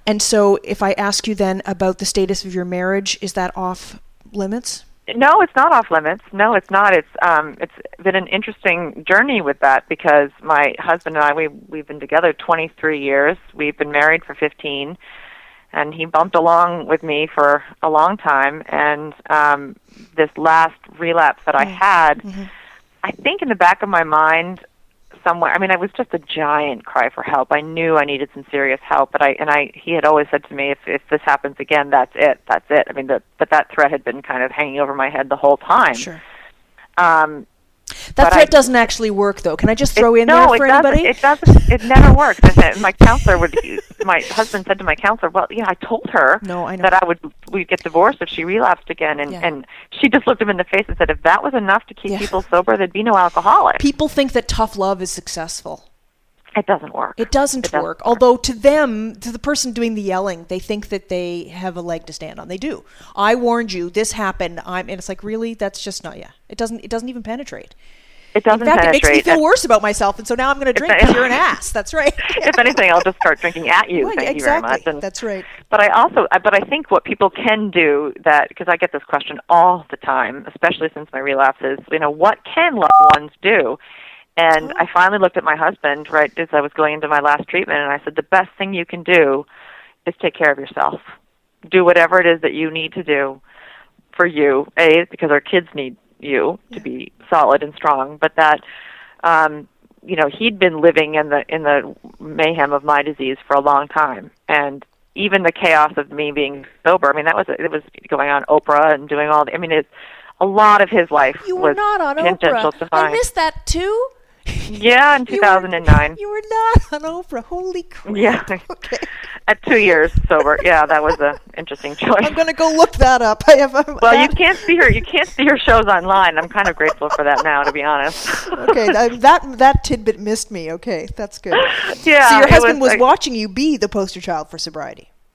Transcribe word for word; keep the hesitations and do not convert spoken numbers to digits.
And so if I ask you then about the status of your marriage, is that off limits? No, it's not off limits. No, it's not. It's um, it's been an interesting journey with that because my husband and I, we we've been together twenty-three years. We've been married for fifteen, and he bumped along with me for a long time. And um, this last relapse that I had, mm-hmm. I think in the back of my mind, somewhere. I mean, it was just a giant cry for help. I knew I needed some serious help, but I and I he had always said to me, if if this happens again, that's it, that's it. I mean, the, but that threat had been kind of hanging over my head the whole time. Sure. Um, that threat I, doesn't actually work, though. Can I just throw it, in no, there for it anybody? It doesn't. It never works. And my counselor would. My husband said to my counselor, "Well, yeah, I told her no, I know. that I would we'd get divorced if she relapsed again." And yeah. and she just looked him in the face and said, "If that was enough to keep yeah. people sober, there'd be no alcoholic." People think that tough love is successful. It doesn't work. It doesn't, it doesn't work. work. Although to them, to the person doing the yelling, they think that they have a leg to stand on. They do. I warned you. This happened. I'm, and it's like, really? That's just not. Yeah. It doesn't. It doesn't even penetrate. It doesn't In fact, penetrate. it makes me feel worse about myself, and so now I'm going to drink because you're an ass. That's right. If anything, I'll just start drinking at you. Well, Thank exactly. you very much. And, That's right. But I also, but I think what people can do that, because I get this question all the time, especially since my relapses, you know, what can loved ones do? And I finally looked at my husband right as I was going into my last treatment, and I said, the best thing you can do is take care of yourself. Do whatever it is that you need to do for you, A, because our kids need you yeah. to be solid and strong, but that, um, you know, he'd been living in the in the mayhem of my disease for a long time, and even the chaos of me being sober. I mean, that was it was going on Oprah and doing all the. I mean, it's a lot of his life you were was not on tangential Oprah. to mine. I missed that too. Yeah, in two thousand nine. You were, you were not on Oprah. Holy crap. Yeah. Okay. At two years sober. Yeah, that was an interesting choice. I'm going to go look that up. I have. Um, well, that. you can't see her. You can't see her shows online. I'm kind of grateful for that now, to be honest. Okay, that, that that tidbit missed me. Okay, that's good. Yeah. So your husband was, was like, watching you be the poster child for sobriety.